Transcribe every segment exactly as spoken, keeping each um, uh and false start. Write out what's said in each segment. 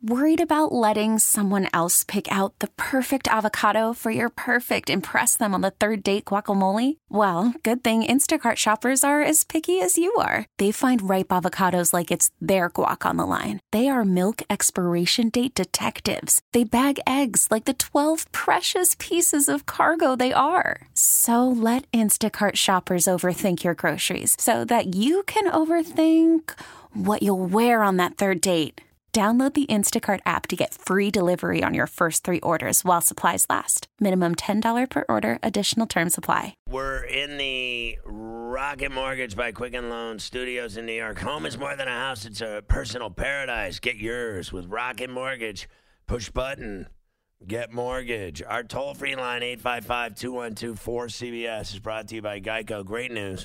Worried about letting someone else pick out the perfect avocado for your perfect impress them on the third date guacamole? Well, good thing Instacart shoppers are as picky as you are. They find ripe avocados like it's their guac on the line. They are milk expiration date detectives. They bag eggs like the twelve precious pieces of cargo they are. So let Instacart shoppers overthink your groceries so that you can overthink what you'll wear on that third date. Download the Instacart app to get free delivery on your first three orders while supplies last. Minimum ten dollars per order. Additional terms apply. We're in the Rocket Mortgage by Quicken Loans studios in New York. Home is more than a house. It's a personal paradise. Get yours with Rocket Mortgage. Push button. Get mortgage. Our toll-free line, eight five five, two one two, four C B S, is brought to you by Geico. Great news.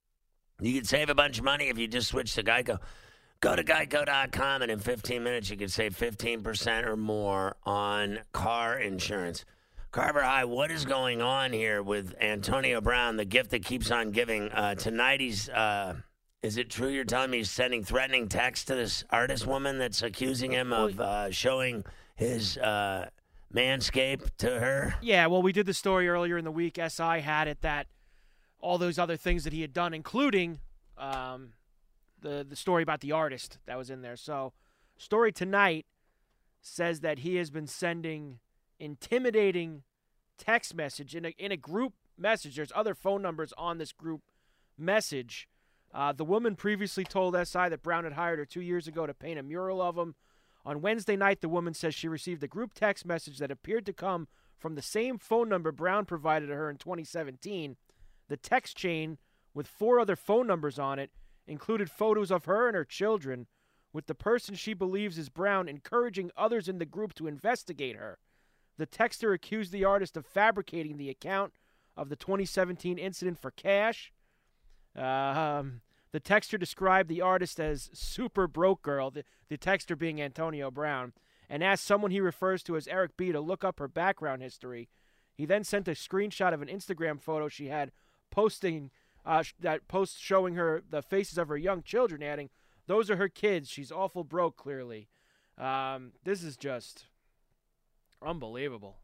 You can save a bunch of money if you just switch to Geico. Go to geico dot com, and in fifteen minutes, you can save fifteen percent or more on car insurance. Carver High, what is going on here with Antonio Brown, the gift that keeps on giving? Uh, tonight, he's, uh, is it true you're telling me he's sending threatening texts to this artist woman that's accusing him of uh, showing his uh, manscape to her? Yeah, well, we did the story earlier in the week. S I had it that all those other things that he had done, including um, the the story about the artist that was in there. So, story tonight says that he has been sending intimidating text message in a in a group message. There's other phone numbers on this group message. Uh, the woman previously told S I that Brown had hired her two years ago to paint a mural of him. On Wednesday night, the woman says she received a group text message that appeared to come from the same phone number Brown provided to her in twenty seventeen. The text chain, with four other phone numbers on it, included photos of her and her children, with the person she believes is Brown encouraging others in the group to investigate her. The texter accused the artist of fabricating the account of the twenty seventeen incident for cash. Uh, um, the texter described the artist as super broke girl, the, the texter being Antonio Brown, and asked someone he refers to as Eric B. to look up her background history. He then sent a screenshot of an Instagram photo she had posting Uh, that post showing her the faces of her young children, adding, "Those are her kids. She's awful broke, clearly." Um, this is just unbelievable.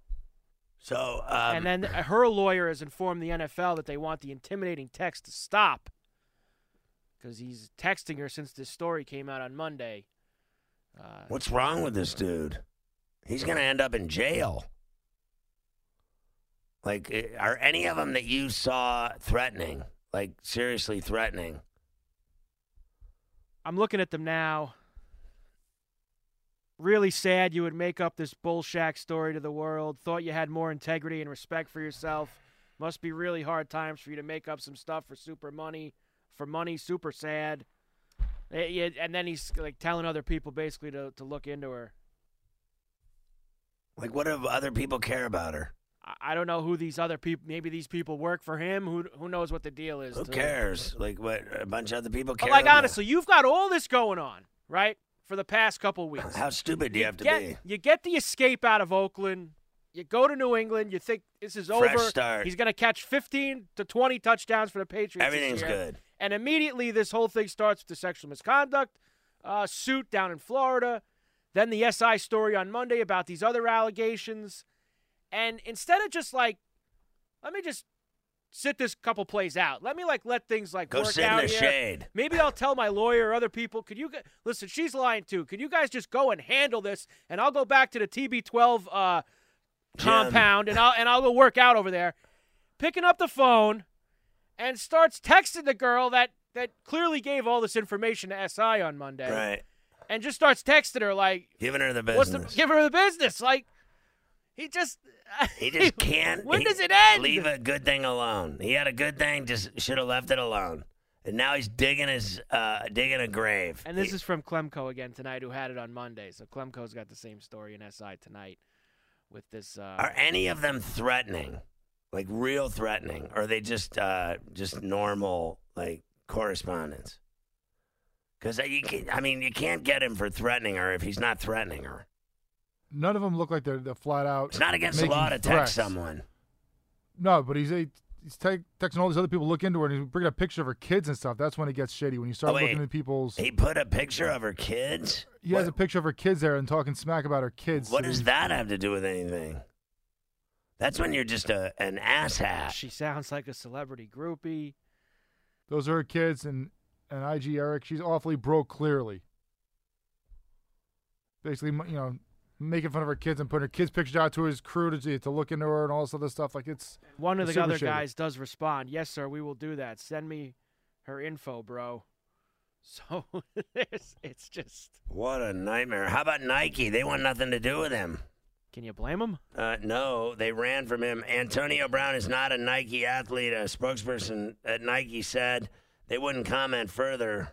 So, um, and then her lawyer has informed the N F L that they want the intimidating text to stop because he's texting her since this story came out on Monday. Uh, what's wrong with this dude? He's going to end up in jail. Like, are any of them that you saw threatening? Like, seriously threatening? I'm looking at them now. Really sad you would make up this bullshack story to the world. Thought you had more integrity and respect for yourself. Must be really hard times for you to make up some stuff for super money. For money, super sad. And then he's like telling other people basically to, to look into her. Like, what do other people care about her? I don't know who these other people, maybe these people work for him. Who who knows what the deal is? Who to, cares? Like, what, a bunch of other people care but like, about? honestly, you've got all this going on, right, for the past couple of weeks. How stupid do you, you have to get, be? You get the escape out of Oakland. You go to New England. You think this is Fresh over. Start. He's going to catch fifteen to twenty touchdowns for the Patriots. Everything's this year. good. And immediately this whole thing starts with the sexual misconduct uh, suit down in Florida. Then the S I story on Monday about these other allegations. And instead of just like, let me just sit this couple plays out. Let me like let things like Go work sit out in the here. shade. Maybe I'll tell my lawyer or other people. Could you listen? She's lying too. Could you guys just go and handle this? And I'll go back to the T B twelve uh, compound and I'll and I'll go work out over there. Picking up the phone and starts texting the girl that that clearly gave all this information to S I on Monday. Right. And just starts texting her like, giving her the what's business. the, give her the business. Like, he just. He just can't. When he, does it end? Leave a good thing alone. He had a good thing, just should have left it alone. And now he's digging his uh, digging a grave. And this he, is from Klemko again tonight, who had it on Monday. So Klemko's got the same story in S I tonight with this. Uh, are any of them threatening, like real threatening, or are they just uh, just normal like correspondence? Because you can, I mean, you can't get him for threatening her if he's not threatening her. None of them look like they're, they're flat out. It's not against the law to text threats. someone. No, but he's a he's te- texting all these other people to look into her, and he's bringing a picture of her kids and stuff. That's when it gets shady, when you start Oh, wait. looking at people's... He put a picture of her kids? He has What- a picture of her kids there and talking smack about her kids. What So does he's- that have to do with anything? That's when you're just a an asshat. She sounds like a celebrity groupie. Those are her kids, and, and I G Eric, she's awfully broke, clearly. Basically, you know, making fun of her kids and putting her kids' pictures out to his crew to, to look into her and all this other stuff. Like, it's... One of It's the super other shady. guys does respond, yes, sir, we will do that. Send me her info, bro. So it's, it's just, What a nightmare. How about Nike? They want nothing to do with him. can you blame him? Uh, no, they ran from him. Antonio Brown is not a Nike athlete. A spokesperson at Nike said they wouldn't comment further.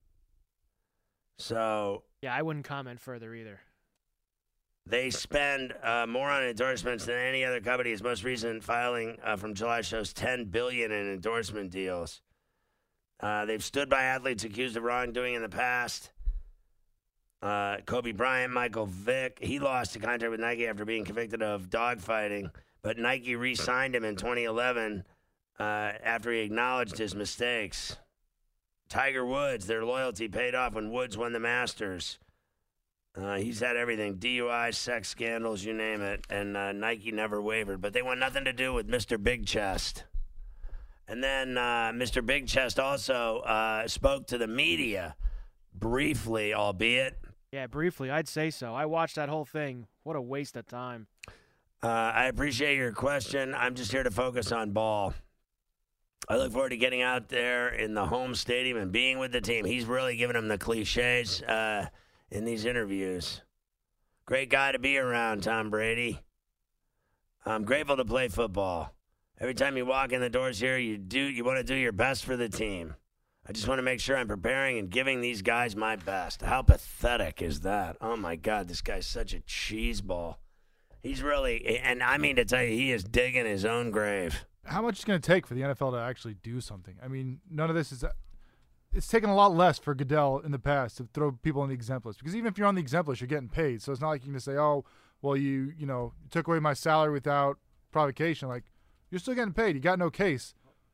So Yeah, I wouldn't comment further either. they spend uh, more on endorsements than any other company. His most recent filing uh, from July shows ten billion dollars in endorsement deals. Uh, they've stood by athletes accused of wrongdoing in the past. Uh, Kobe Bryant, Michael Vick, he lost a contract with Nike after being convicted of dogfighting, but Nike re-signed him in twenty eleven uh, after he acknowledged his mistakes. Tiger Woods, their loyalty paid off when Woods won the Masters. Uh, he's had everything, D U I, sex scandals, you name it, and uh, Nike never wavered. But they want nothing to do with Mister Big Chest. And then uh, Mister Big Chest also uh, spoke to the media briefly, albeit. Yeah, briefly, I'd say so. I watched that whole thing. What a waste of time. Uh, I appreciate your question. I'm just here to focus on ball. I look forward to getting out there in the home stadium and being with the team. He's really giving them the cliches uh, in these interviews. Great guy to be around, Tom Brady. I'm grateful to play football. Every time you walk in the doors here, you do you want to do your best for the team. I just want to make sure I'm preparing and giving these guys my best. How pathetic is that? Oh, my God, this guy's such a cheeseball. He's really, and I mean to tell you, he is digging his own grave. How much is it going to take for the N F L to actually do something? I mean, none of this is... It's taken a lot less for Goodell in the past to throw people on the exempt list. Because even if you're on the exempt list, you're getting paid. So it's not like you can just say, oh, well, you you know, you took away my salary without provocation. Like, you're still getting paid. You got no case.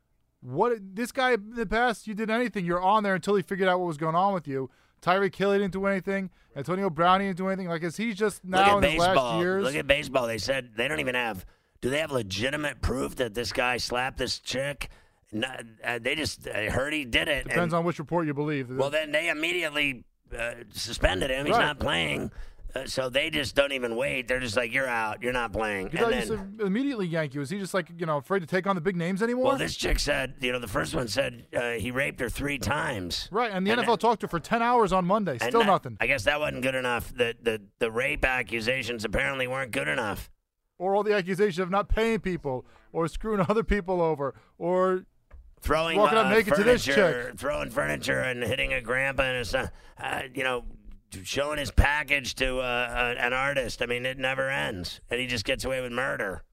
What this guy in the past, you did anything. You're on there until he figured out what was going on with you. Tyreek Hill didn't do anything. Antonio Brown didn't do anything. Like, is he just now in Look at his last baseball. years? Look at baseball. They said they don't even have. Do they have legitimate proof that this guy slapped this chick? No, uh, they just uh, heard he did it. Depends and, on which report you believe. Well, then they immediately uh, suspended him. He's Right. not playing. Uh, so they just don't even wait. They're just like, you're out. You're not playing. You And thought then, you said immediately yank you. Is he just like, you know, afraid to take on the big names anymore? well, this chick said, you know, the first one said uh, he raped her three times. right, and the and N F L that- talked to her for ten hours on Monday. And Still that- nothing. I guess that wasn't good enough. The, the, the rape accusations apparently weren't good enough. Or all the accusations of not paying people or screwing other people over or Throwing Walking up uh, naked to this furniture, chick. throwing furniture and hitting a grandpa and a son, uh, you know, showing his package to uh, uh, an artist. I mean, it never ends, and he just gets away with murder.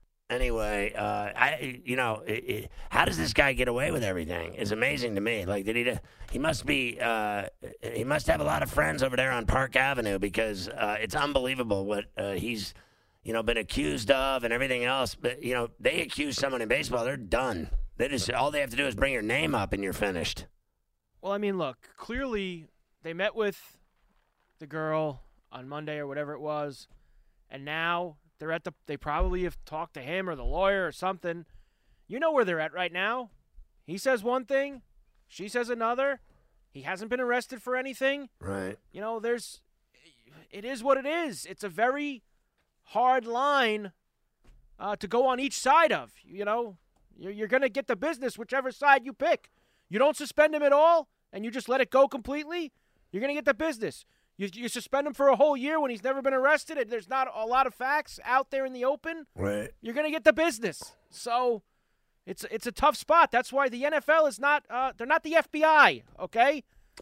Anyway, uh, I, you know, it, it, how does this guy get away with everything? It's amazing to me. Like, did he? He must be. Uh, he must have a lot of friends over there on Park Avenue because uh, it's unbelievable what uh, he's, you know, been accused of and everything else. But you know, they accuse someone in baseball, they're done. They just all they have to do is bring your name up and you're finished. Well, I mean, look, clearly they met with the girl on Monday or whatever it was, and now they're at the they probably have talked to him or the lawyer or something. You know where they're at right now. He says one thing, she says another. He hasn't been arrested for anything. Right. You know, there's it is what it is. It's a very hard line uh, to go on each side of, you know. You're, you're going to get the business whichever side you pick. You don't suspend him at all, and you just let it go completely, you're going to get the business. You, you suspend him for a whole year when he's never been arrested, and there's not a lot of facts out there in the open, Right. you're going to get the business. So it's it's a tough spot. That's why the N F L is not uh, – they're not the F B I, okay?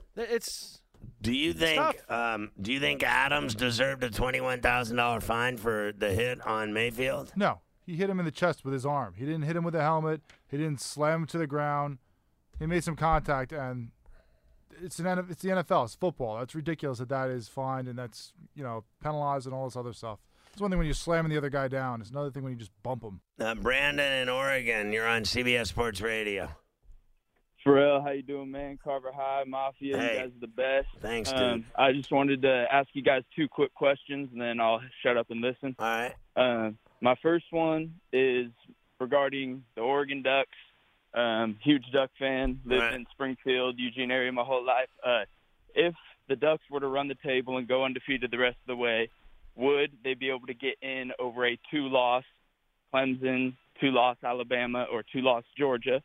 It's – Do you think tough. um, do you think Adams deserved a twenty-one thousand dollars fine for the hit on Mayfield? No. He hit him in the chest with his arm. He didn't hit him with a helmet. He didn't slam him to the ground. He made some contact, and it's an it's the N F L. It's football. That's ridiculous that that is fined and that's, you know, penalized and all this other stuff. It's one thing when you're slamming the other guy down. It's another thing when you just bump him. Uh, Brandon in Oregon, you're on C B S Sports Radio. Pharrell, how you doing, man? Carver High, Mafia, Hey. you guys are the best. Thanks, dude. Um, I just wanted to ask you guys two quick questions, and then I'll shut up and listen. All right. Uh, my first one is regarding the Oregon Ducks. Um, huge Duck fan, lived Right. in Springfield, Eugene area my whole life. Uh, if the Ducks were to run the table and go undefeated the rest of the way, would they be able to get in over a two-loss Clemson, two-loss Alabama, or two-loss Georgia?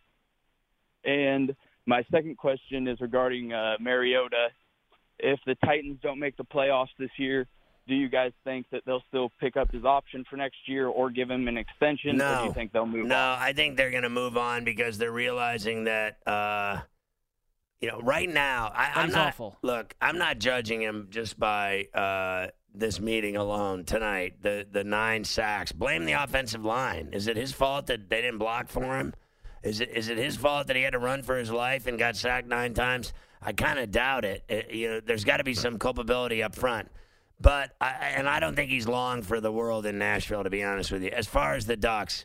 And my second question is regarding uh, Mariota. If the Titans don't make the playoffs this year, do you guys think that they'll still pick up his option for next year or give him an extension? No. Or do you think they'll move No, on? I think they're going to move on because they're realizing that, uh, you know, right now, I, I'm That's not. awful. Look, I'm not judging him just by uh, this meeting alone tonight. The the nine sacks. Blame the offensive line. Is it his fault that they didn't block for him? Is it is it his fault that he had to run for his life and got sacked nine times? I kind of doubt it. It- You know, there's got to be some culpability up front. But I, and I don't think he's long for the world in Nashville, to be honest with you. As far as the Ducks,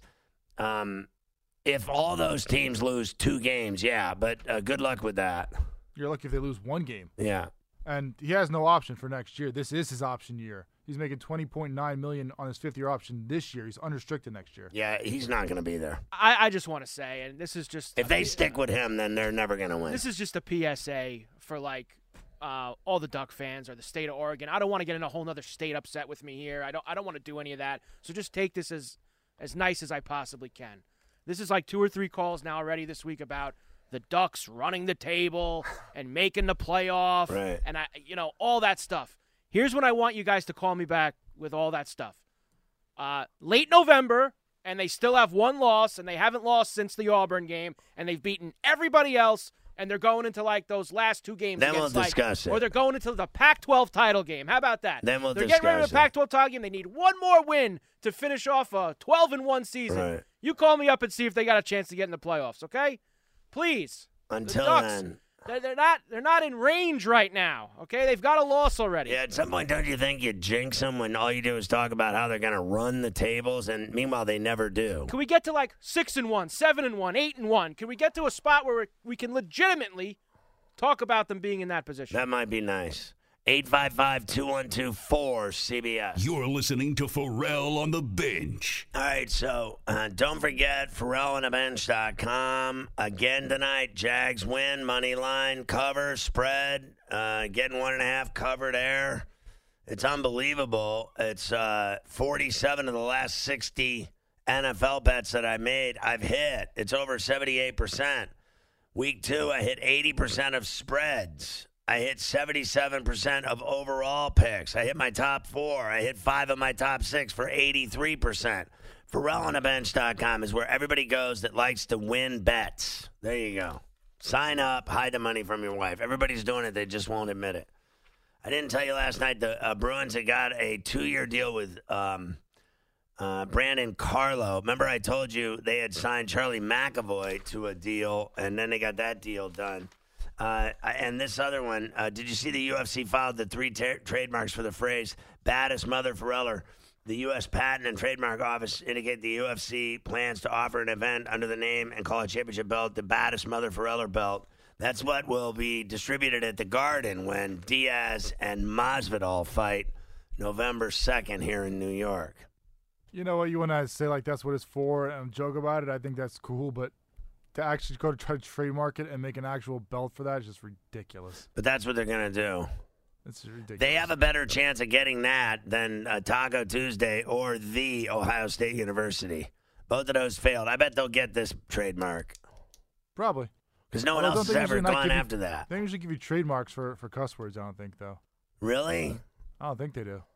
um, if all those teams lose two games, yeah, but uh, good luck with that. You're lucky if they lose one game. Yeah. And he has no option for next year. This is his option year. He's making twenty point nine million dollars on his fifth year option this year. He's unrestricted next year. Yeah, he's not going to be there. I, I just want to say, and this is just If they stick with him, then they're never going to win. This is just a P S A for like uh, all the Duck fans or the state of Oregon. I don't want to get in a whole other state upset with me here. I don't. I don't want to do any of that. So just take this as as nice as I possibly can. This is like two or three calls now already this week about the Ducks running the table and making the playoff, Right. and I, you know, all that stuff. Here's when I want you guys to call me back with all that stuff. Uh, late November, and they still have one loss, and they haven't lost since the Auburn game, and they've beaten everybody else, and they're going into like those last two games. Then we'll against, like- discuss it. Or they're going into the Pac twelve title game. How about that? Then we'll they're getting ready for discuss the Pac twelve title game. They need one more win to finish off a twelve and one season. Right. You call me up and see if they got a chance to get in the playoffs, okay? Please. Until the Ducks, then. They're, they're not. They're not in range right now. Okay, they've got a loss already. Yeah, at some point, don't you think you jinx them when all you do is talk about how they're going to run the tables, and meanwhile they never do? Can we get to like six and one, seven and one, eight and one? Can we get to a spot where we can legitimately talk about them being in that position? That might be nice. eight five five, two one two, four C B S. You're listening to Pharrell on the Bench. All right, so uh, don't forget Pharrell on the bench dot com. Again tonight, Jags win, money line, cover, spread, uh, getting one and a half covered air. It's unbelievable. It's uh, forty-seven of the last sixty N F L bets that I made, I've hit. It's over seventy-eight percent. Week two, I hit eighty percent of spreads. I hit seventy-seven percent of overall picks. I hit my top four. I hit five of my top six for eighty-three percent. Pharrell on the bench dot com is where everybody goes that likes to win bets. There you go. Sign up, hide the money from your wife. Everybody's doing it. They just won't admit it. I didn't tell you last night the uh, Bruins had got a two-year deal with um, uh, Brandon Carlo. Remember I told you they had signed Charlie McAvoy to a deal, and then they got that deal done. Uh, and this other one, uh, did you see the U F C filed the three ter- trademarks for the phrase baddest mother Phareller? The U S Patent and Trademark Office indicate the U F C plans to offer an event under the name and call a championship belt the baddest mother Phareller belt. That's what will be distributed at the Garden when Diaz and Masvidal fight November second here in New York. You know what? You want to say like that's what it's for and joke about it. I think that's cool, but to actually go to try to trademark it and make an actual belt for that is just ridiculous. But that's what they're going to do. It's ridiculous. They have a better chance of getting that than uh, Taco Tuesday or the Ohio State University. Both of those failed. I bet they'll get this trademark Probably. because no one Although else don't has they usually ever not gone give you- after that. They don't usually give you trademarks for, for cuss words, I don't think, though. Really? I don't think they do.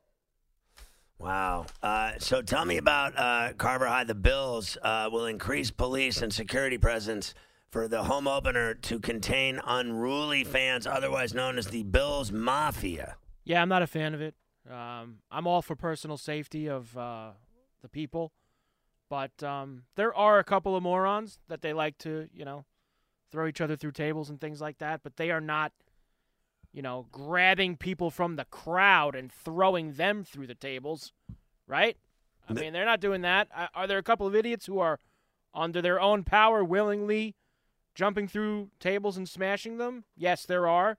Wow. Uh, so tell me about uh, Carver High. The Bills uh, will increase police and security presence for the home opener to contain unruly fans, otherwise known as the Bills Mafia. Yeah, I'm not a fan of it. Um, I'm all for personal safety of uh, the people, but um, there are a couple of morons that they like to, you know, throw each other through tables and things like that. But they are not, you know, grabbing people from the crowd and throwing them through the tables, right? I mean, they're not doing that. Are there a couple of idiots who are under their own power willingly jumping through tables and smashing them? Yes, there are.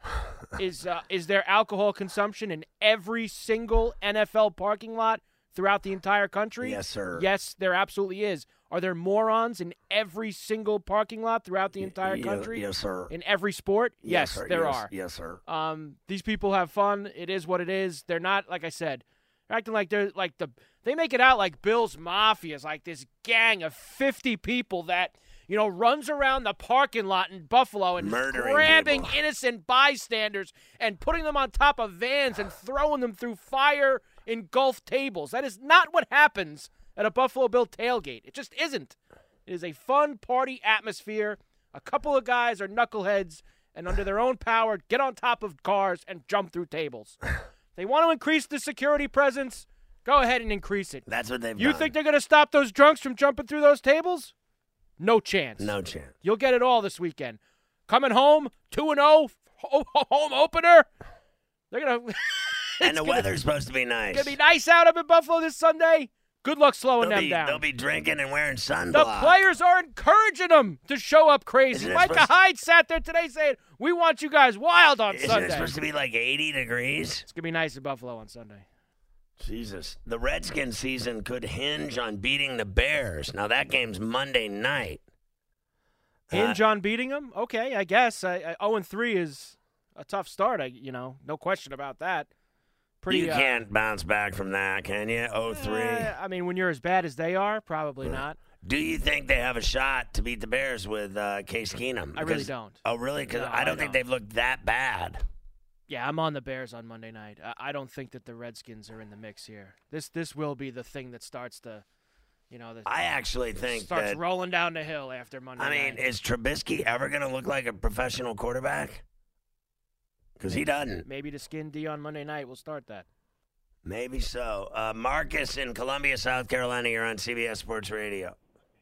Is uh, is there alcohol consumption in every single N F L parking lot throughout the entire country? Yes, sir. Yes, there absolutely is. Are there morons in every single parking lot throughout the entire Y- country? Yes, sir. In every sport? Yes, sir. there yes, are. Yes, sir. Um, these people have fun. It is what it is. They're not, like I said, they're acting like they're like the. They make it out like Bill's Mafia is like this gang of fifty people that, you know, runs around the parking lot in Buffalo and Murdering grabbing people. innocent bystanders and putting them on top of vans and throwing them through fire engulfed tables. That is not what happens at a Buffalo Bill tailgate. It just isn't. It is a fun party atmosphere. A couple of guys are knuckleheads and under their own power get on top of cars and jump through tables. They want to increase the security presence. Go ahead and increase it. That's what they've You done. think they're going to stop those drunks from jumping through those tables? No chance. No chance. You'll get it all this weekend. Coming home, two and oh, home opener. They're going to... And the weather's supposed to be nice. It's going to be nice out up in Buffalo this Sunday. Good luck slowing they'll them be, down. They'll be drinking and wearing The sunblock. players are encouraging them to show up crazy. Isn't it Micah supposed- Hyde sat there today saying, we want you guys wild on Isn't Sunday. it supposed to be like eighty degrees? It's going to be nice in Buffalo on Sunday. Jesus. The Redskins season could hinge on beating the Bears. Now, that game's Monday night. Hinge Uh, on beating them? Okay, I guess. I, I, oh and three is a tough start, I, you know. No question about that. Pretty, you uh, can't bounce back from that, can you? oh three. eh, I mean, when you're as bad as they are, probably not. Do you think they have a shot to beat the Bears with uh, Case Keenum? I really Because- don't. Oh, really? Because No, I don't I think don't. they've looked that bad. Yeah, I'm on the Bears on Monday night. I, I don't think that the Redskins are in the mix here. This this will be the thing that starts to, you know, the, I actually think starts that. rolling down the hill after Monday I mean, night. is Trubisky ever going to look like a professional quarterback? Because he doesn't. Maybe the skin D on Monday night will start that. Maybe so. Uh, Marcus in Columbia, South Carolina. You're on C B S Sports Radio.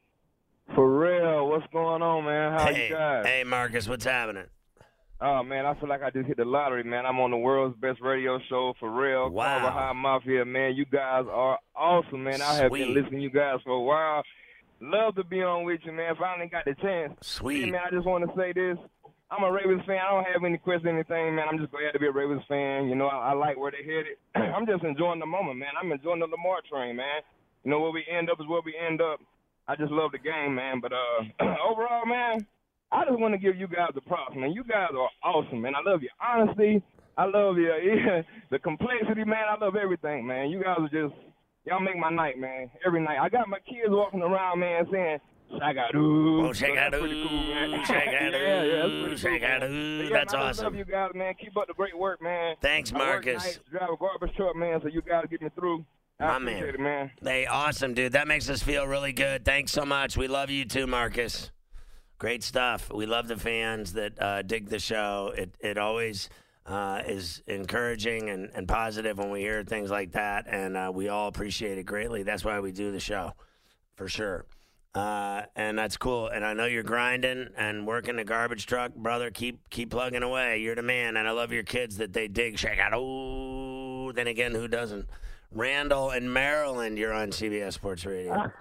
For real, what's going on, man? How hey, you guys? hey, Marcus, what's happening? Oh, man, I feel like I just hit the lottery, man. I'm on the world's best radio show, for real. Wow. Carver High Mafia, man. You guys are awesome, man. I have Sweet. been listening to you guys for a while. Love to be on with you, man. Finally got the chance. Sweet. Hey, man, I just want to say this. I'm a Ravens fan. I don't have any questions or anything, man. I'm just glad to be a Ravens fan. You know, I, I like where they're headed. I'm just enjoying the moment, man. I'm enjoying the Lamar train, man. You know, where we end up is where we end up. I just love the game, man. But uh, overall, man, I just want to give you guys the props, man. You guys are awesome, man. I love your honesty. I love your yeah, the complexity, man. I love everything, man. You guys are just, y'all make my night, man. Every night. I got my kids walking around, man, saying, Shagadu. Oh, Shagadu. That's pretty cool, man. Shagadu. yeah, yeah, that's pretty cool, man. Shagadu. But yeah, That's man, I just awesome. love you guys, man. Keep up the great work, man. Thanks, I work Marcus. nights, drive a garbage truck, man, so you guys get me through. I My appreciate man. it, man. Hey, awesome, dude. That makes us feel really good. Thanks so much. We love you too, Marcus. Great stuff. We love the fans that uh, dig the show. It it always uh, is encouraging and, and positive when we hear things like that, and uh, we all appreciate it greatly. That's why we do the show, for sure. Uh, and that's cool. And I know you're grinding and working the garbage truck, brother. Keep keep plugging away. You're the man, and I love your kids that they dig. Check out. Oh, then again, who doesn't? Randall in Maryland, you're on C B S Sports Radio.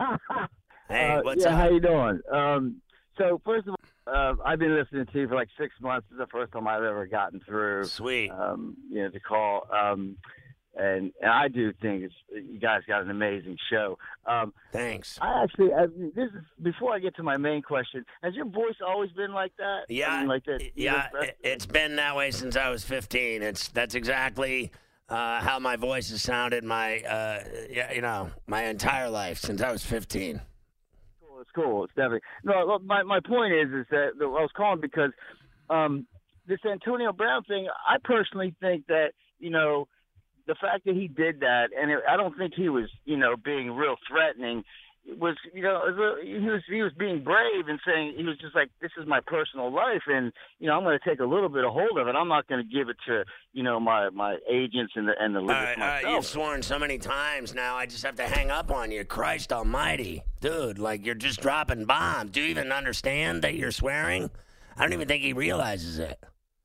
Hey, Uh, what's yeah, up? how you doing? Um, so first of all, uh, I've been listening to you for like six months. This is the first time I've ever gotten through. Sweet. Um, you know, to call. Um, and and I do think it's, you guys got an amazing show. Um, Thanks. I actually, I, this is before I get to my main question. Has your voice always been like that? Yeah, I mean, like that. yeah. you know, it- It's been that way since I was fifteen. It's that's exactly uh, how my voice has sounded my, uh, yeah, you know, my entire life since I was fifteen. Cool, it's cool. It's definitely no. Look, my my point is is that I was calling because um, this Antonio Brown thing. I personally think that you know the fact that he did that, and it, I don't think he was you know being real threatening. It was you know it was, he was he was being brave and saying he was just like, this is my personal life, and you know I'm going to take a little bit of hold of it. I'm not going to give it to you know my my agents and the and the All leaders right, all right, myself. you've sworn so many times now. I just have to hang up on you. Christ Almighty, dude! Like you're just dropping bombs. Do you even understand that you're swearing? I don't even think he realizes it.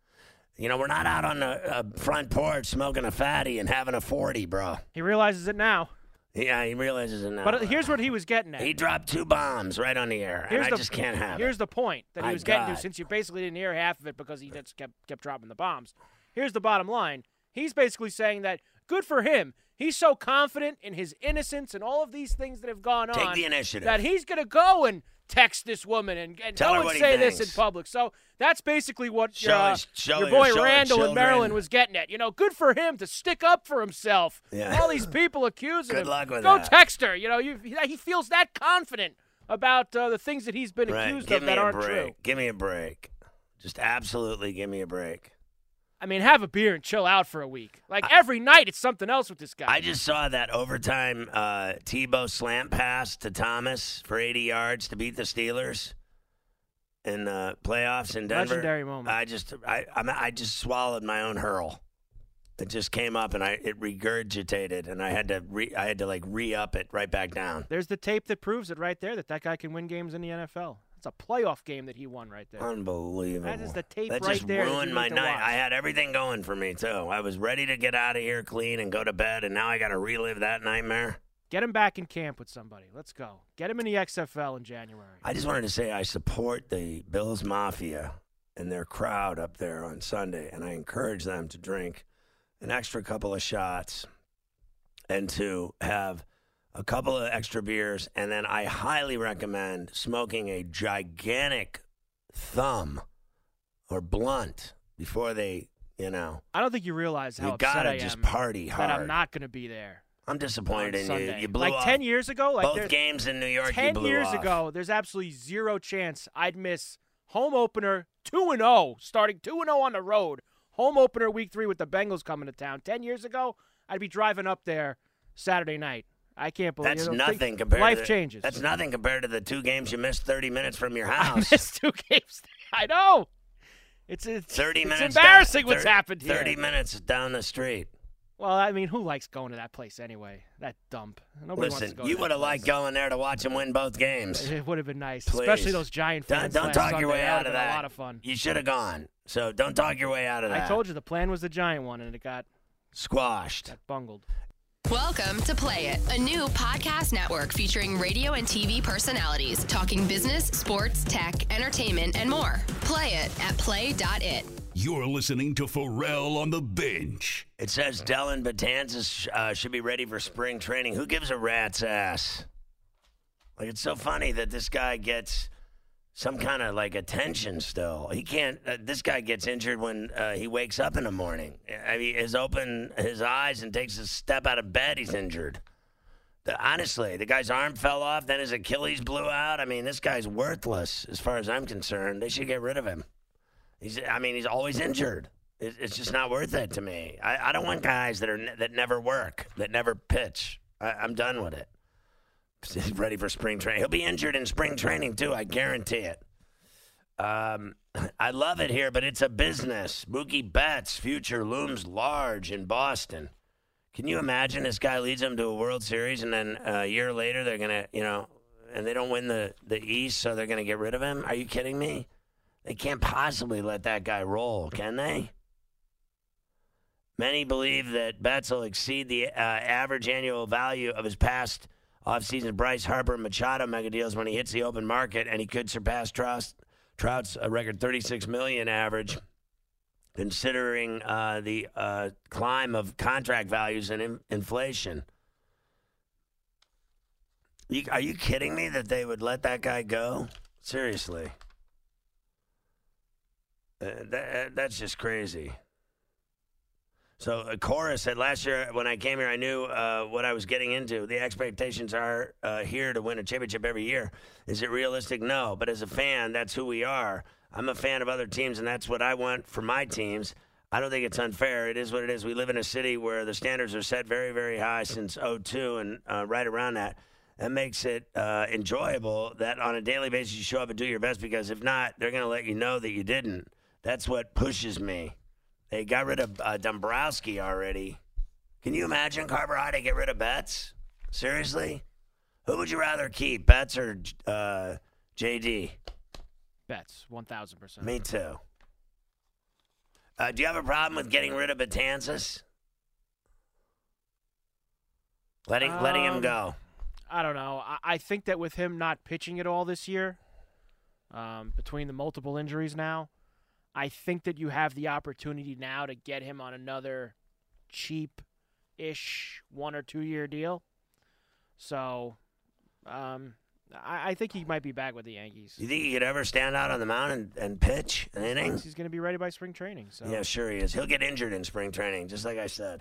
You know, we're not out on the uh, front porch smoking a fatty and having a forty, bro. He realizes it now. Yeah, he realizes it now. But here's what he was getting at. He dropped two bombs right on the air, here's and the, I just can't have Here's it. the point that he My was getting God. to, since you basically didn't hear half of it because he just kept kept dropping the bombs. Here's the bottom line. He's basically saying that good for him. He's so confident in his innocence and all of these things that have gone Take on the initiative. that he's going to go and text this woman and, and Tell go her and what he say this in thinks. public. So that's basically what Show uh, his- show your her- boy show her Randall in children. Maryland was getting at. You know, good for him to stick up for himself. Yeah. All these people accusing Good him. luck with go that. text her. You know, you, he feels that confident about uh, the things that he's been Right. accused Give of me that a aren't break. true. Give me a break. Just absolutely give me a break. I mean, have a beer and chill out for a week. Like, every night it's something else with this guy. I just saw that overtime uh, Tebow slant pass to Thomas for eighty yards to beat the Steelers in the playoffs in Denver. Legendary moment. I just, I, I, I just swallowed my own hurl. It just came up and I it regurgitated, and I had to re, I had to like re-up it right back down. There's the tape that proves it right there that that guy can win games in the N F L. It's a playoff game that he won right there. Unbelievable. That is the tape that right just there that ruined you my need to night. watch. I had everything going for me too. I was ready to get out of here clean and go to bed, and now I got to relive that nightmare. Get him back in camp with somebody. Let's go. Get him in the X F L in January. I just wanted to say I support the Bills Mafia and their crowd up there on Sunday, and I encourage them to drink an extra couple of shots and to have a couple of extra beers, and then I highly recommend smoking a gigantic thumb or blunt before they, you know. I don't think you realize how You upset gotta I just am party that hard. I'm not going to be there. I'm disappointed on in Sunday. you. You blew like off ten years ago, like both there's- games in New York. you ten blew years off. ago, there's absolutely zero chance I'd miss home opener two and zero, starting two and zero on the road. Home opener week three with the Bengals coming to town. Ten years ago, I'd be driving up there Saturday night. I can't believe That's you know, nothing think- compared. Life to the, changes. That's nothing compared to the two games you missed thirty minutes from your I house. missed two games. I know. It's it's, thirty it's minutes. embarrassing down, what's thirty, happened here. Thirty minutes down the street. Well, I mean, who likes going to that place anyway? That dump. Nobody wants to Listen, go to you that would have place. liked going there to watch them win both games. It would have been nice, Please. especially those Giant Don't, fans. don't last talk Sunday. your way That out would've of been that. A lot of fun. You should have gone. So don't talk your way out of that. I told you the plan was the Giant one, and it got Squashed. got bungled. Welcome to Play It, a new podcast network featuring radio and T V personalities talking business, sports, tech, entertainment, and more. Play it at play dot it. You're listening to Pharrell on the Bench. It says Dylan Betances uh, should be ready for spring training. Who gives a rat's ass? Like, it's so funny that this guy gets some kind of, like, attention still. He can't uh, – this guy gets injured when uh, he wakes up in the morning. I mean, he's open his eyes and takes a step out of bed, he's injured. The, honestly, the guy's arm fell off, then his Achilles blew out. I mean, this guy's worthless as far as I'm concerned. They should get rid of him. He's, I mean, he's always injured. It, it's just not worth it to me. I, I don't want guys that are ne- that never work, that never pitch. I, I'm done with it. He's ready for spring training. He'll be injured in spring training too. I guarantee it. Um, I love it here, but it's a business. Mookie Betts' future looms large in Boston. Can you imagine this guy leads them to a World Series, and then a year later they're gonna, you know, and they don't win the the East, so they're gonna get rid of him? Are you kidding me? They can't possibly let that guy roll, can they? Many believe that Betts will exceed the uh, average annual value of his past offseason Bryce Harper and Machado mega deals when he hits the open market, and he could surpass Trout's, Trout's a record thirty-six million dollars average, considering uh, the uh, climb of contract values and in- inflation. You, are you kidding me that they would let that guy go? Seriously. Uh, that, that's just crazy. So uh, Cora said last year when I came here, I knew uh, what I was getting into. The expectations are uh, here to win a championship every year. Is it realistic? No. But as a fan, that's who we are. I'm a fan of other teams, and that's what I want for my teams. I don't think it's unfair. It is what it is. We live in a city where the standards are set very, very high since oh two and uh, right around that. That makes it uh, enjoyable that on a daily basis you show up and do your best, because if not, they're going to let you know that you didn't. That's what pushes me. They got rid of uh, Dombrowski already. Can you imagine Carver High to get rid of Betts? Seriously? Who would you rather keep, Betts or uh, J D? Betts, one thousand percent. Me too. Uh, do you have a problem with getting rid of Betances? Letting um, letting him go. I don't know. I, I think that with him not pitching at all this year, um, between the multiple injuries now, I think that you have the opportunity now to get him on another cheap-ish one- or two-year deal. So, um, I, I think he might be back with the Yankees. You think he could ever stand out on the mound and, and pitch an inning? He's going to be ready by spring training. So. Yeah, sure he is. He'll get injured in spring training, just like I said.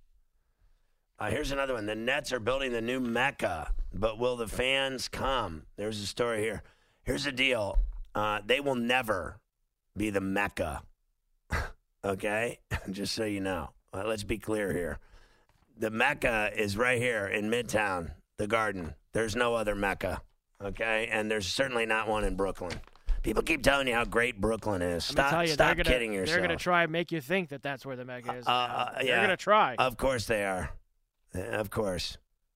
Uh, here's another one. The Nets are building the new Mecca, but will the fans come? There's a story here. Here's the deal. Uh, they will never be the Mecca, okay? Just so you know. Uh, let's be clear here. The Mecca is right here in Midtown, the Garden. There's no other Mecca, okay? And there's certainly not one in Brooklyn. People keep telling you how great Brooklyn is. Stop, tell you, stop gonna, kidding yourself. They're going to try and make you think that that's where the Mecca is. Uh, uh, they're yeah, going to try. Of course they are. Of course.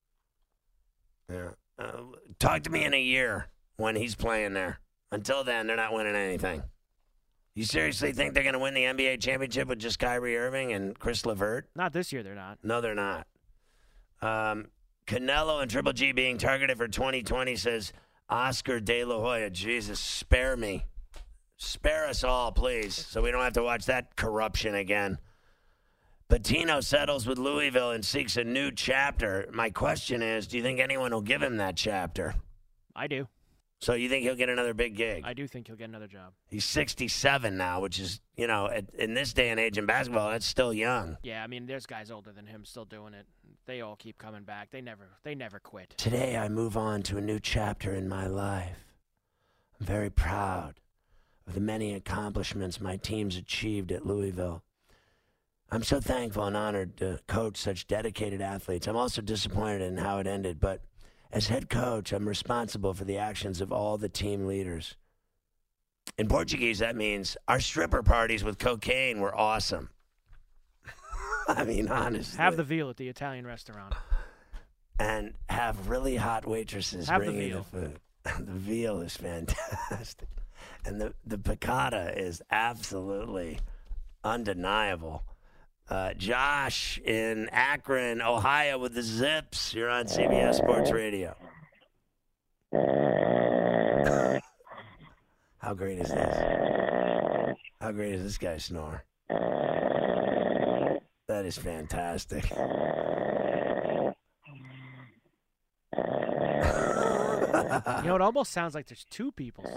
Yeah. Uh, talk to me in a year when he's playing there. Until then, they're not winning anything. You seriously think they're going to win the N B A championship with just Kyrie Irving and Chris LeVert? Not this year, they're not. No, they're not. Um, Canelo and Triple G being targeted for twenty twenty, says Oscar De La Hoya. Jesus, spare me. Spare us all, please, so we don't have to watch that corruption again. Patino settles with Louisville and seeks a new chapter. My question is, do you think anyone will give him that chapter? I do. So you think he'll get another big gig? I do think he'll get another job. He's sixty-seven now, which is, you know, at, in this day and age in basketball, that's still young. Yeah, I mean, there's guys older than him still doing it. They all keep coming back. They never, they never quit. Today I move on to a new chapter in my life. I'm very proud of the many accomplishments my team's achieved at Louisville. I'm so thankful and honored to coach such dedicated athletes. I'm also disappointed in how it ended, but as head coach, I'm responsible for the actions of all the team leaders. In Portuguese, that means our stripper parties with cocaine were awesome. I mean, honestly. Have the veal at the Italian restaurant. And have really hot waitresses have bringing the, veal. the food. The veal is fantastic. And the, the piccata is absolutely undeniable. Uh, Josh in Akron, Ohio with the Zips. You're on C B S Sports Radio. How great is this? How great is this guy snore? That is fantastic. You know, it almost sounds like there's two people.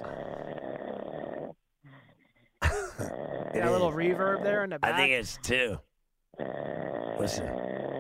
Got a little reverb there in the back. I think it's two. Listen.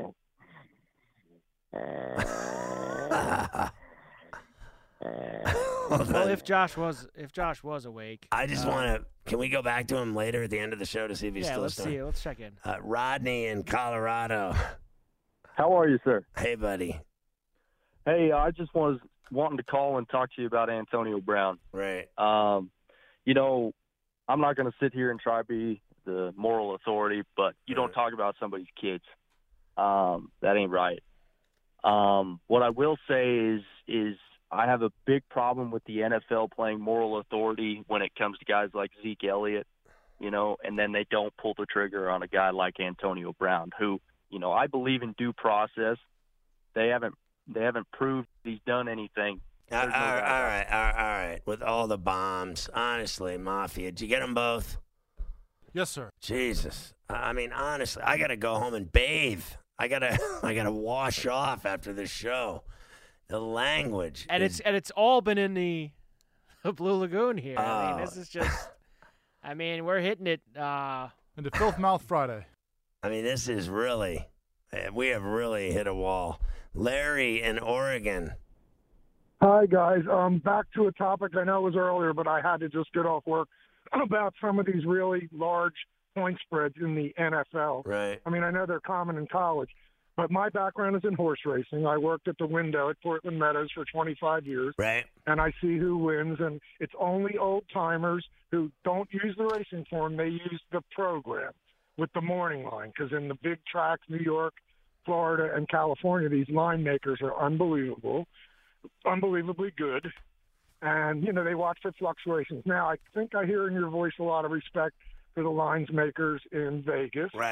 Well, if Josh was if Josh was awake, I just uh, want to. Can we go back to him later at the end of the show to see if he's yeah, still let's snoring? see. Let's check in. Uh, Rodney in Colorado. How are you, sir? Hey, buddy. Hey, I just was wanting to call and talk to you about Antonio Brown. Right. Um, you know, I'm not going to sit here and try to be the moral authority, but you don't talk about somebody's kids. Um, that ain't right. Um, what I will say is, is I have a big problem with the N F L playing moral authority when it comes to guys like Zeke Elliott, you know, and then they don't pull the trigger on a guy like Antonio Brown, who, you know, I believe in due process. They haven't, they haven't proved he's done anything. Uh, all, right, all right, all right, all right. With all the bombs, honestly, Mafia, did you get them both? Yes, sir. Jesus, I mean, honestly, I gotta go home and bathe. I gotta, I gotta wash off after this show. The language, and is, it's and it's all been in the, the Blue Lagoon here. Oh. I mean, this is just. I mean, we're hitting it. Uh, into Filth Mouth Friday. I mean, this is really, we have really hit a wall. Larry in Oregon. Hi, guys. Um, back to a topic I know it was earlier, but I had to just get off work about some of these really large point spreads in the N F L. Right. I mean, I know they're common in college, but my background is in horse racing. I worked at the window at Portland Meadows for twenty-five years. Right. And I see who wins, and it's only old-timers who don't use the racing form. They use the program with the morning line, because in the big tracks, New York, Florida, and California, these line makers are unbelievable. Unbelievably good, and you know they watch for fluctuations. Now I think I hear in your voice a lot of respect for the lines makers in Vegas, right?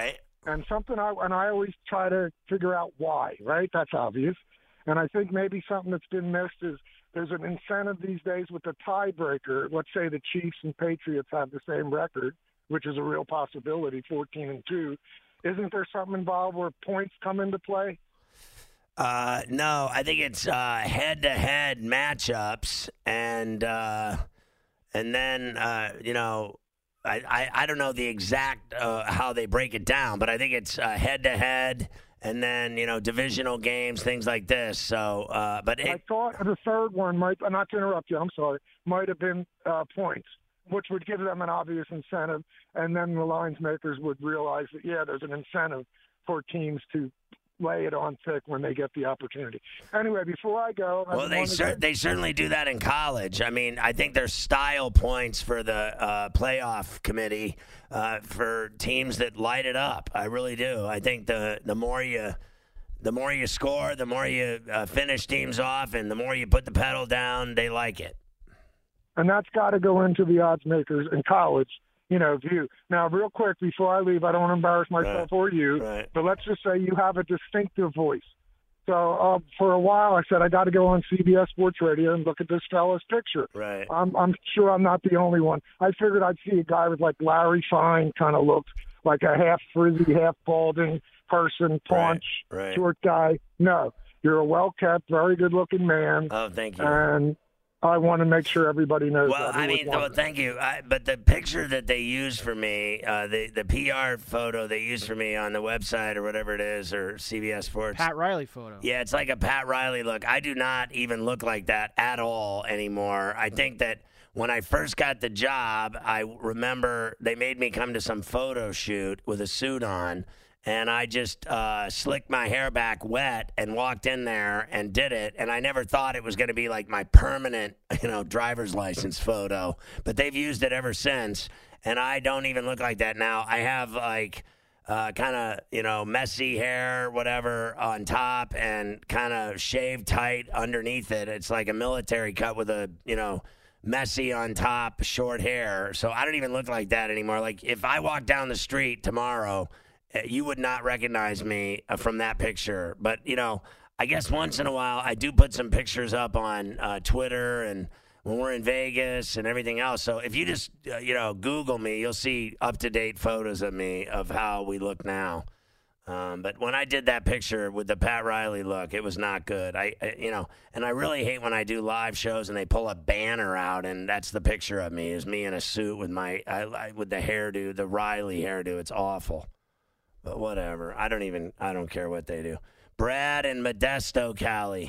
And something I and I always try to figure out why, right? That's obvious. And I think maybe something that's been missed is there's an incentive these days with the tiebreaker. Let's say the Chiefs and Patriots have the same record, which is a real possibility, fourteen and two. Isn't there something involved where points come into play? Uh, no, I think it's uh, head-to-head matchups, and uh, and then uh, you know, I, I, I don't know the exact uh, how they break it down, but I think it's uh, head-to-head, and then you know divisional games, things like this. So, uh, but it, I thought the third one might, not to interrupt you, I'm sorry, might have been uh, points, which would give them an obvious incentive, and then the lines makers would realize that yeah, there's an incentive for teams to lay it on thick when they get the opportunity. Anyway, before I go, I well, they cer- to... they certainly do that in college. I mean, I think there's style points for the uh, playoff committee uh, for teams that light it up. I really do. I think the the more you the more you score, the more you uh, finish teams off, and the more you put the pedal down, they like it. And that's got to go into the odds makers in college. You know, view. Now, real quick, before I leave, I don't want to embarrass myself right. or you, right. but let's just say you have a distinctive voice. So uh, for a while, I said I got to go on C B S Sports Radio and look at this fella's picture. Right. I'm, I'm sure I'm not the only one. I figured I'd see a guy with like Larry Fine kind of look, like a half frizzy, half balding person, paunch, right. Right. short guy. No, you're a well-kept, very good-looking man. Oh, thank you. And I want to make sure everybody knows well, that. I mean, well, thank you. I, but the picture that they used for me, uh, the the P R photo they used for me on the website or whatever it is, or C B S Sports. Pat Riley photo. Yeah, it's like a Pat Riley look. I do not even look like that at all anymore. I think that when I first got the job, I remember they made me come to some photo shoot with a suit on. And I just uh, slicked my hair back wet and walked in there and did it. And I never thought it was going to be like my permanent, you know, driver's license photo. But they've used it ever since. And I don't even look like that now. I have like uh, kind of, you know, messy hair, whatever, on top and kind of shaved tight underneath it. It's like a military cut with a, you know, messy on top, short hair. So I don't even look like that anymore. Like if I walk down the street tomorrow, you would not recognize me from that picture. But, you know, I guess once in a while I do put some pictures up on uh, Twitter and when we're in Vegas and everything else. So if you just, uh, you know, Google me, you'll see up-to-date photos of me of how we look now. Um, but when I did that picture with the Pat Riley look, it was not good. I, I, you know, and I really hate when I do live shows and they pull a banner out and that's the picture of me, is me in a suit with my, I, I, with the hairdo, the Riley hairdo. It's awful. But whatever. I don't even, I don't care what they do. Brad and Modesto, Cali.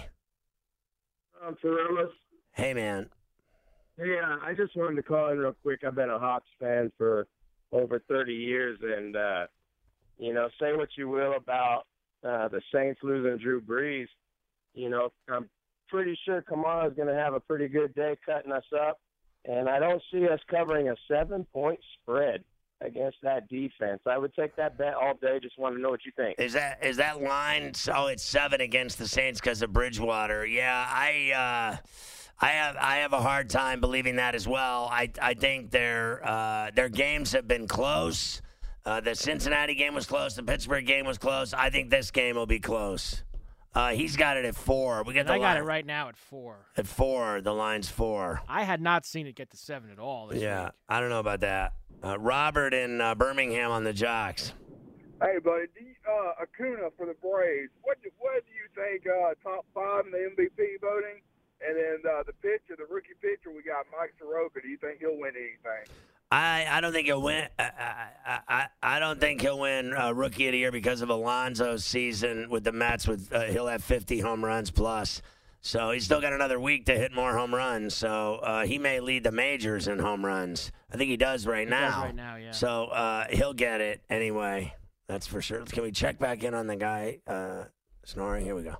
Um, Ferrelis. Hey, man. Yeah, I just wanted to call in real quick. I've been a Hawks fan for over thirty years, and, uh, you know, say what you will about uh, the Saints losing Drew Brees. You know, I'm pretty sure Kamara's going to have a pretty good day cutting us up, and I don't see us covering a seven-point spread against that defense. I would take that bet all day. Just want to know what you think. Is that is that line? Oh, it's seven against the Saints because of Bridgewater. Yeah, I uh, I have I have a hard time believing that as well. I I think their uh, their games have been close. Uh, the Cincinnati game was close. The Pittsburgh game was close. I think this game will be close. Uh, he's got it at four. We got and the I got line, it right now at four. At four, the line's four. I had not seen it get to seven at all this yeah, week. I don't know about that. Uh, Robert in uh, Birmingham on the Jocks. Hey, buddy, do you, uh, Acuna for the Braves. What do, what do you think uh, top five in the M V P voting? And then uh, the pitcher, the rookie pitcher, we got Mike Soroka. Do you think he'll win anything? I, I don't think he'll win. I I, I, I don't think he'll win uh, Rookie of the Year because of Alonso's season with the Mets. With uh, he'll have fifty home runs plus, so he's still got another week to hit more home runs. So uh, he may lead the majors in home runs. I think he does right he now. Does right now, yeah. So uh, he'll get it anyway. That's for sure. Can we check back in on the guy uh, snoring? Here we go.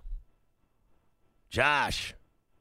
Josh.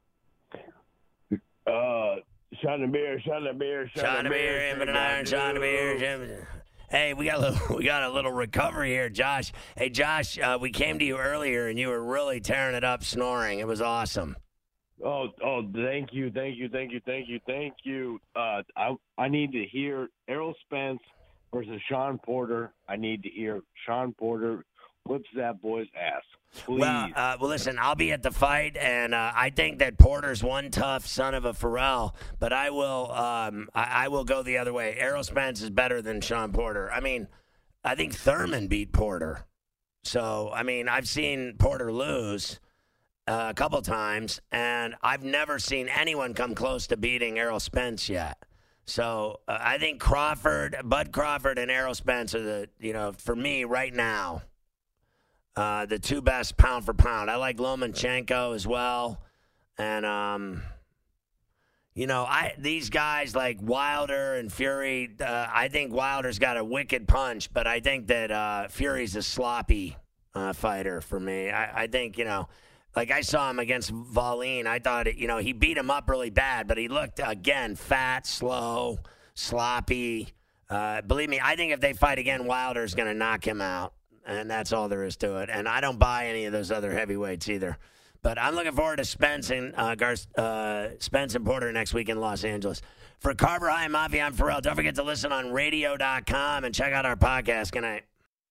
Uh. Shot in the beer, shot in the beer, shot in the beer, in an iron, shot in the beer. Hey, we got a little, we got a little recovery here, Josh. Hey, Josh, uh, we came to you earlier, and you were really tearing it up, snoring. It was awesome. Oh, oh, thank you, thank you, thank you, thank you, thank you. Uh, I I need to hear Errol Spence versus Sean Porter. I need to hear Sean Porter whips that boy's ass. Please. Well, uh, well, listen, I'll be at the fight, and uh, I think that Porter's one tough son of a Pharrell, but I will um, I, I will go the other way. Errol Spence is better than Sean Porter. I mean, I think Thurman beat Porter. So, I mean, I've seen Porter lose uh, a couple times, and I've never seen anyone come close to beating Errol Spence yet. So uh, I think Crawford, Bud Crawford and Errol Spence are the, you know, for me right now, uh, the two best pound for pound. I like Lomachenko as well. And, um, you know, I these guys like Wilder and Fury, uh, I think Wilder's got a wicked punch, but I think that uh, Fury's a sloppy uh, fighter for me. I, I think, you know, like I saw him against Wallin. I thought, it, you know, he beat him up really bad, but he looked, again, fat, slow, sloppy. Uh, believe me, I think if they fight again, Wilder's going to knock him out, and that's all there is to it. And I don't buy any of those other heavyweights either. But I'm looking forward to Spence and, uh, Gar- uh, Spence and Porter next week in Los Angeles. For Carver High Mafia, I'm Pharrell. Don't forget to listen on radio dot com and check out our podcast. Good night.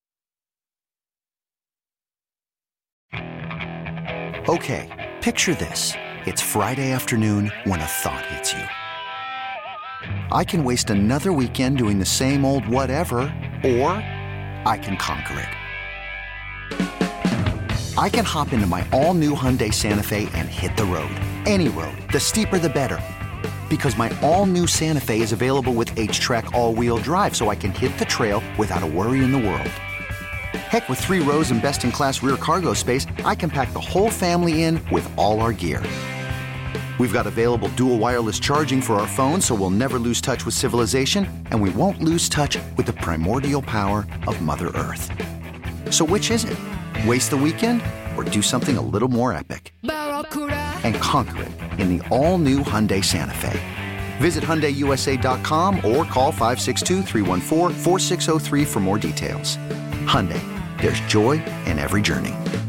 Okay, picture this. It's Friday afternoon when a thought hits you. I can waste another weekend doing the same old whatever, or I can conquer it. I can hop into my all-new Hyundai Santa Fe and hit the road. Any road. The steeper, the better. Because my all-new Santa Fe is available with H-Track all-wheel drive, so I can hit the trail without a worry in the world. Heck, with three rows and best-in-class rear cargo space, I can pack the whole family in with all our gear. We've got available dual wireless charging for our phones, so we'll never lose touch with civilization, and we won't lose touch with the primordial power of Mother Earth. So which is it? Waste the weekend or do something a little more epic? And conquer it in the all-new Hyundai Santa Fe. Visit Hyundai U S A dot com or call five six two, three one four, four six zero three for more details. Hyundai, there's joy in every journey.